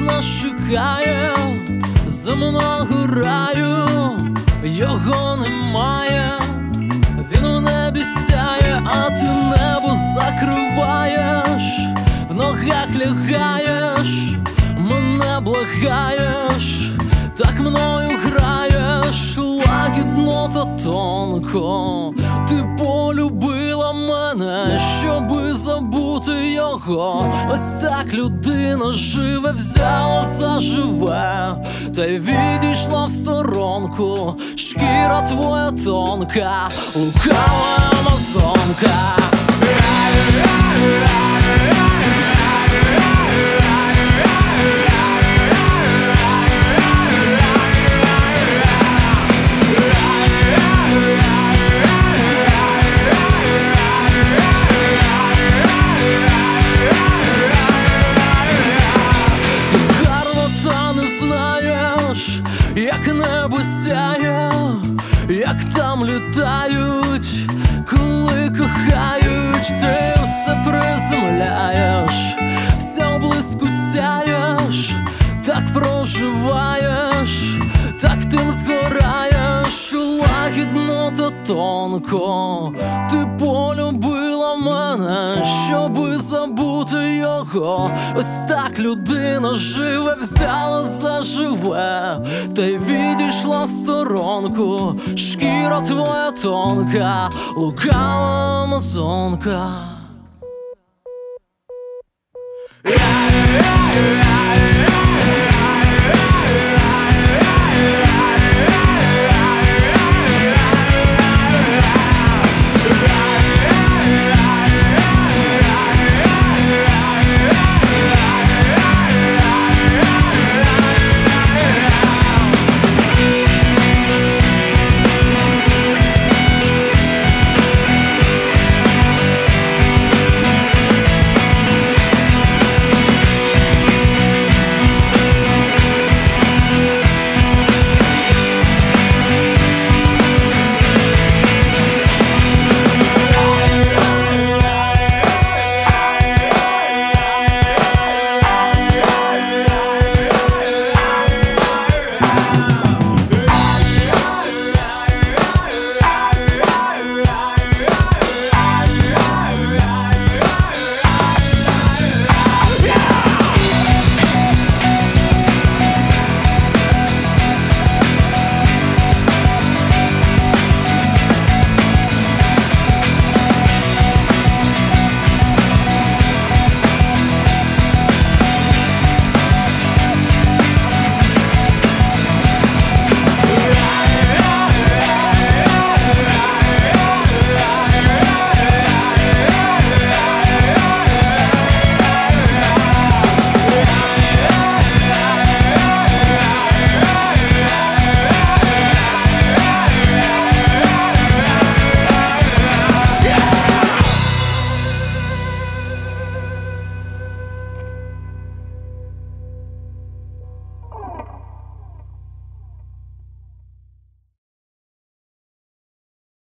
нас чекає, земного раю його немає. Він у небі сяє, а ти небо закриваєш, в ногах лягаєш, мене благаєш, так мною граєш, лагідно та тонко. Ти полюбила мене, щоби забути його. Ось так людина живе, взяла заживе, та й відійшла в сторонку. Шкіра твоя тонка, лукава амазонка. Як небо сяє, як там літають, коли кохають, ти все приземляєш, все близько сяєш, так проживаєш, так тим згораєш, лагідно та тонко. Ти полюбила мене, щоби забути його. Ось так людина живе, взяла заживе, та й відійшла в сторонку. Шкіра твоя тонка, лукава амазонка.